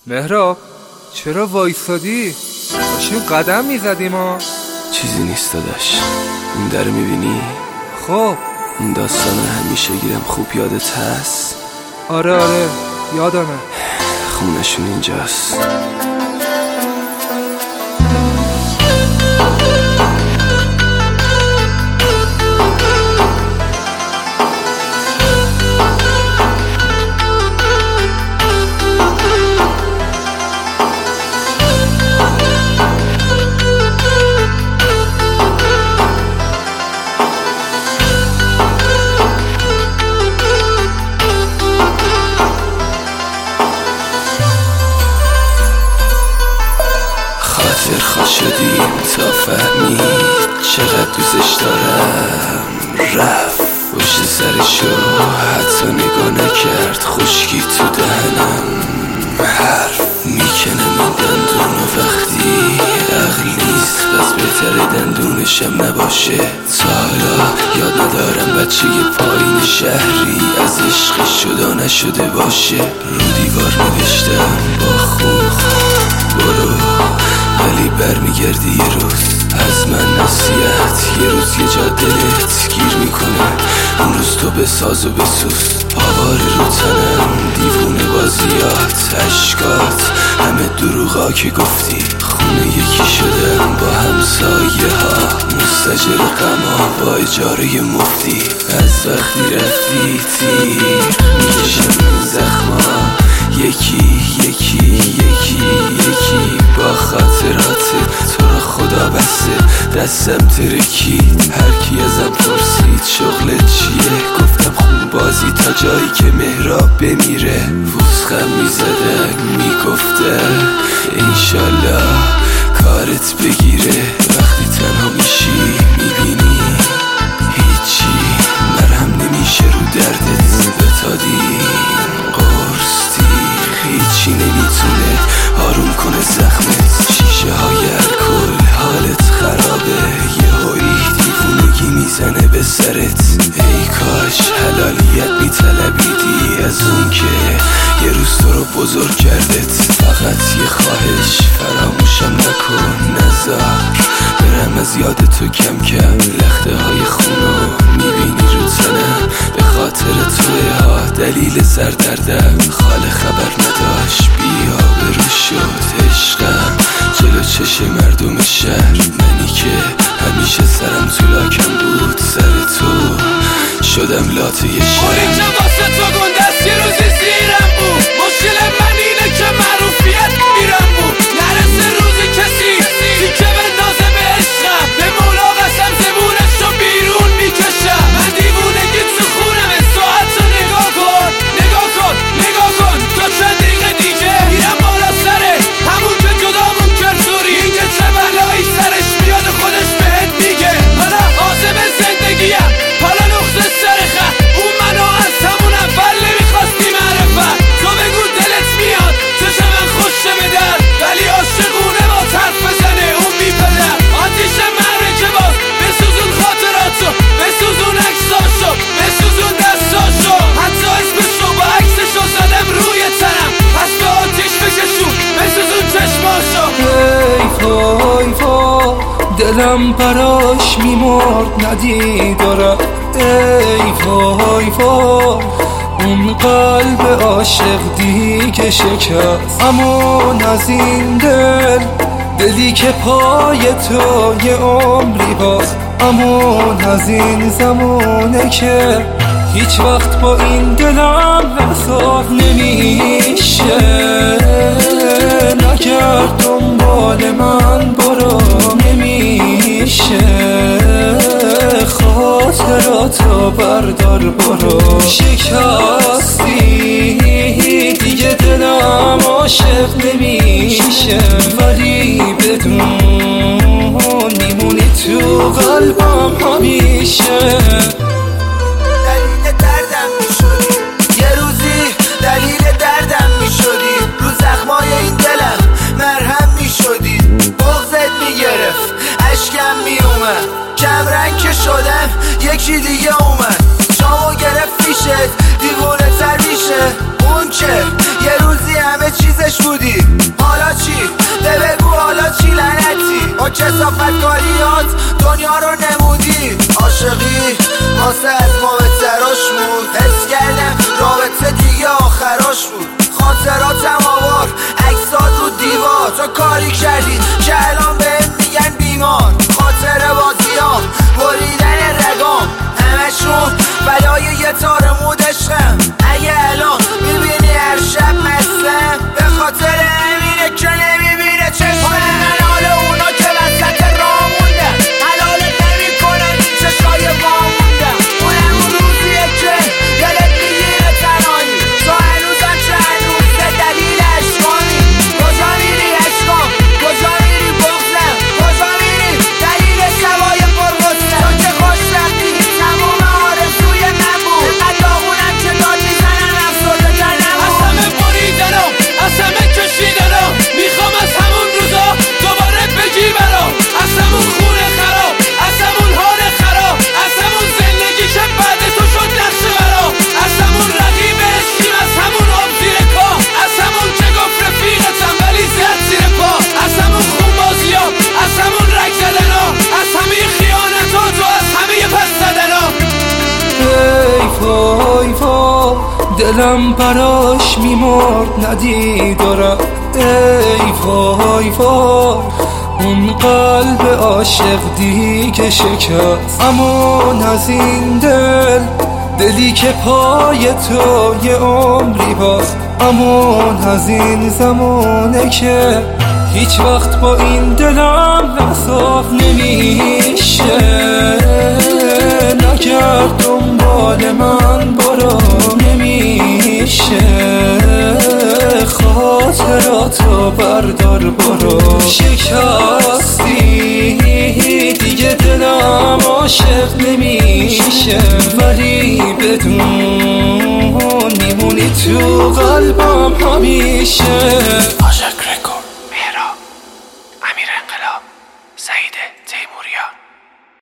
مهراب چرا وایسادی؟ داشتیم قدم میزدیم ها. چیزی نیست داداش، این در میبینی؟ خب اون داستان همیشه گیرم خوب یادت هست؟ آره یادمه. خونشون اینجاست. خاطر شدیم تا فهمید چقدر دوستش دارم. رفت پشت سرشو حتی نگاه نکرد، خشکی تو دهنم حرف میکنه من دندون و وقتی عقل نیست پس بهتره دندونشم نباشه. تا حالا یاد ندارم بچه پایین شهری از عشقش جدا نشده باشه. رو دیوار نوشتم با خون برو، ولی برمیگردی یه روز از من نصیحت. یه روز یه جا دلت گیر میکنه، اون روز تو بساز و بسوز. آوار رو تنم دیوونه بازیات عشقات همه دروغا که گفتی. خونه یکی شدم با همسایه ها، مستجر غما با اجاره مفتی. از وقتی رفتی تیر میکشم این زخما یکی یکی یکی یکی. با خاطرات تو را خدا بسته دستم ترکید. هرکی ازم پرسید شغلت چیه، گفتم خون بازی تا جایی که مهراب بمیره. فوسخم میزدن میگفتن انشالله کارت بگیره. وقتی تنها میشی میبینی هیچی مرهم نمیشه رو دردت. بتادی قرصی هیچی نمیتونه آروم کنه زخمت. شیشه های الکل حالت خرابه، یه هایی دیوونگی میزنه به سرت. ای کاش حلالیت میطلبیدی از اون که یه روز تو رو بزرگ کردت. فقط یه خواهش فراموشم نکن، نذار برم از یاد تو کم کم. لخته های خونو میبینی رو تنم، به خاطر توه ها دلیل سردردم. خاله خبر نداشت بیا برو شد عشقم جلو چش مردم شهر. منی که همیشه سرم تو لاکم بود، سر تو شدم لاته شهر. اونی که واسه تو گندست یه روزی زیرم بود. مشکل من اینه که معروفیت میرم بود. نرسه روزی کسی تیکه بندازه به عشقم، به مولا قسم زبونش رو بیرون میکشم. من دیوونگی تو خونم، ساعت رو نگاه کن نگاه کن نگاه کن. تا چند دقیقه دیگه میرم بالا سره همون که جدامون کرد زوری. اینکه چه بلایی سرش میاد خودش بهت میگه. حالا عازم زندگیم، حالا نقطه سر خط. اون منو از همون اول نمیخواستی معرفت. تو بگو دلت میاد چشم من خوشه به در، ولی عاشقونه با طرف بزنه اون بی پدر. آتیش معرکه باز بسوزون خاطراتو، بسوزون عکساشو، بسوزون دستاشو. حتی اسمشو با عکسشو زدم روی تنم، پس به آتیش بکشون بسوزون چشماشو. ای وای وای دلم براش میمرد ندیدارم. ای وای وای اون قلب عاشق دیگه شکست. امون از این دلی که پای تو یه عمری باز. امون از این زمانه که هیچ وقت با این دلم حساب نمیشه. نگرد دنبال من برو، نمیشه. خاطراتو بردار برو. شکستی دیگه دلم عاشق نمیشه، ولی بدون میمونی تو قلبم همیشه. دلیل دردم میشدی یه روزی، دلیل دردم میشدی. رو زخمای این دلم مرهم میشدی. بغضت میگرفت اشکم میومد، کم رنگ که شدم یکی دیگه اومد. جامو گرفت پیشت دیوونه تر میشه. اون که یه روزی همه چیزش بودی. حالا چی؟ بگو حالا چی لعنتی؟ با کثافت کاریات دنیا رو نمودی. عاشقی واسه از ما بهتراش بود، حس کردم رابطه دیگه آخراش بود. خاطراتم آوار عکسات رو دیوار، تو کاری کردی که الان بهم میگن بیمار. خاطر بازیام بریدن رگام همشون بلای یه تار مود عشقم. اگه الان میبینی هر شب مستم به خاطر همینه که نمیبینه چشمم. حال اونا که وسط راه موندن حلالت نمیکنن چشای ما موندن. اونم اون روزیه که دلت میگیره تنهایی، تو هنوزم که هنوزه دلیل عشقانی. کجا میری عشقام؟ کجا میری بغزم؟ کجا میری دلیل شبای پرغصه؟ تو که خوش رفتی تموم آرزوی من بود، قداغونم که داد میزنم افسرده تنم. از همه بریدنم، از همه کشیدنم، میخوام از همون روزا دوباره بگی برام. از همون خونه خراب، از همون حال خراب، از همون زندگی که بعد تو شد نقشه برام. از همون رقیب عشقیم، از همون آب زیر کاه، از همون که گفت رفیقتم ولی زد زیر پا. از همون خون بازیام، از همون رگ زدنام، از همه خیانتات و از همه پس زدنام. ای وای وای دلم براش میمرد ندید و رفت. ای وای وای اون قلب عاشق دیگه شکست. امان از این دلی که پای تو یه عمری باخت. امان از این زمانه که هیچ وقت با این دلم وصاف نمیشه. نگرد دنبال من برو نمیشه. خاطراتو بردار برو. شکستی دیگه دلم عاشق نمیشه، ولی بدون میمونی تو قلبم همیشه.